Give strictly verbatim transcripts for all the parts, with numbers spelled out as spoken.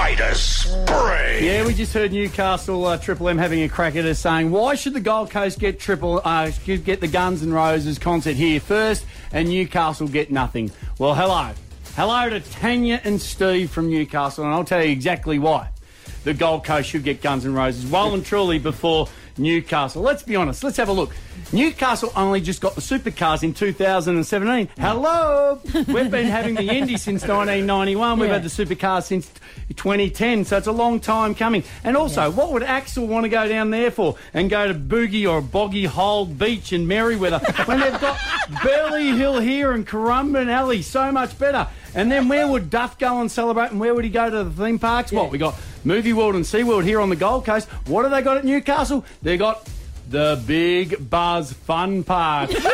Spider Spray. Yeah, we just heard Newcastle uh, Triple M having a crack at us saying, why should the Gold Coast get triple uh, get the Guns N' Roses concert here first and Newcastle get nothing? Well, hello. Hello to Tanya and Steve from Newcastle, and I'll tell you exactly why the Gold Coast should get Guns N' Roses well and truly before Newcastle. Let's be honest. Let's have a look. Newcastle only just got the supercars in two thousand seventeen. Hello! We've been having the Indy since nineteen ninety-one. We've yeah. had the supercars since twenty ten, so it's a long time coming. And also, yeah. what would Axel want to go down there for and go to Boogie or Boggy Hole Beach in Merriweather when they've got Burley Hill here and Currumbin Alley, so much better? And then where would Duff go and celebrate, and where would he go to the theme parks? Yeah. What, we got Movie World and SeaWorld here on the Gold Coast. What have they got at Newcastle? They got the Big Buzz Fun Park. Yeah.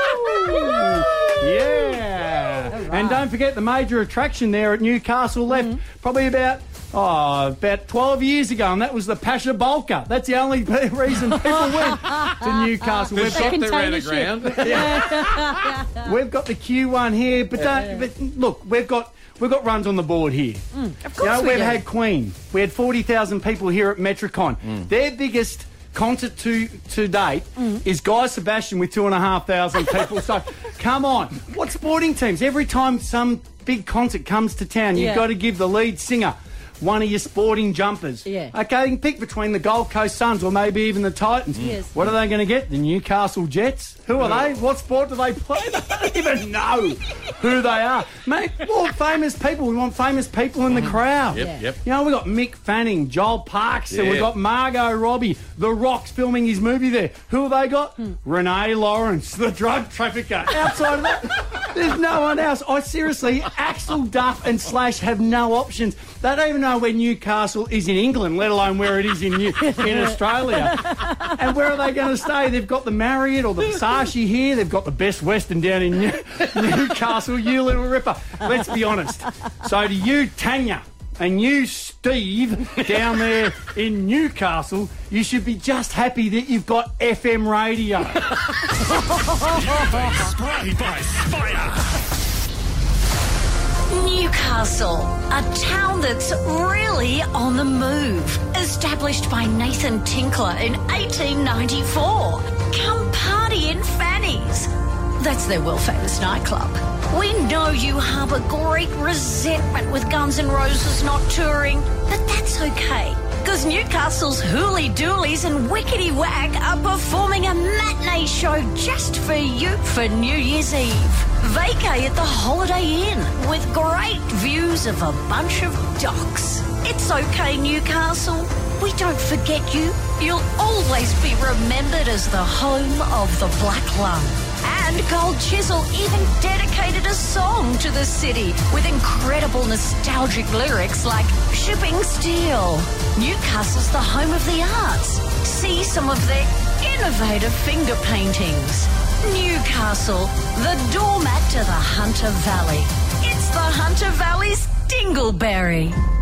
Right. And don't forget the major attraction there at Newcastle left mm-hmm. probably about oh, about twelve years ago, and that was the Pasha Bolka. That's the only reason people went to Newcastle. We've got the ran aground. Yeah. We've got the Q one here, but don't. But look, we've got. We've got runs on the board here. Mm, of course you know, we we've do. had Queen. We had forty thousand people here at Metricon. Mm. Their biggest concert to to date mm. is Guy Sebastian with two and a half thousand people. So, come on. What sporting teams? Every time some big concert comes to town, you've yeah. got to give the lead singer one of your sporting jumpers. Yeah. Okay, you can pick between the Gold Coast Suns or maybe even the Titans. Yes. What are they going to get? The Newcastle Jets? Who are they? What sport do they play? They don't even know who they are. Mate, more famous people. We want famous people in the crowd. Yeah. Yep, yep. You know, we've got Mick Fanning, Joel Parks, and Yeah. we've got Margot Robbie. The Rock's filming his movie there. Who have they got? Hmm. Renee Lawrence, the drug trafficker. Outside of that, there's no one else. I seriously, Axel Duff and Slash have no options. They don't even know where Newcastle is in England, let alone where it is in New- in Australia. And where are they going to stay? They've got the Marriott or the Versace here. They've got the Best Western down in New- Newcastle, you little ripper. Let's be honest. So to you, Tanya, and you, Steve, down there in Newcastle, you should be just happy that you've got F M radio. You've been sprayed by Spider. Newcastle, a town that's really on the move. Established by Nathan Tinkler in eighteen ninety-four. Come party in Fanny's. That's their world-famous nightclub. We know you harbour great resentment with Guns N' Roses not touring, but that's okay, because Newcastle's Hooly Doolies and Wickety Whack are performing a matinee show just for you for New Year's Eve. Vacay at the Holiday Inn with great views of a bunch of docks. It's okay, Newcastle. We don't forget you. You'll always be remembered as the home of the Black Lung. And Gold Chisel even dedicated a song to the city with incredible nostalgic lyrics like Shipping Steel. Newcastle's the home of the arts. See some of their innovative finger paintings. Newcastle, the doormat to the Hunter Valley. It's the Hunter Valley's Dingleberry.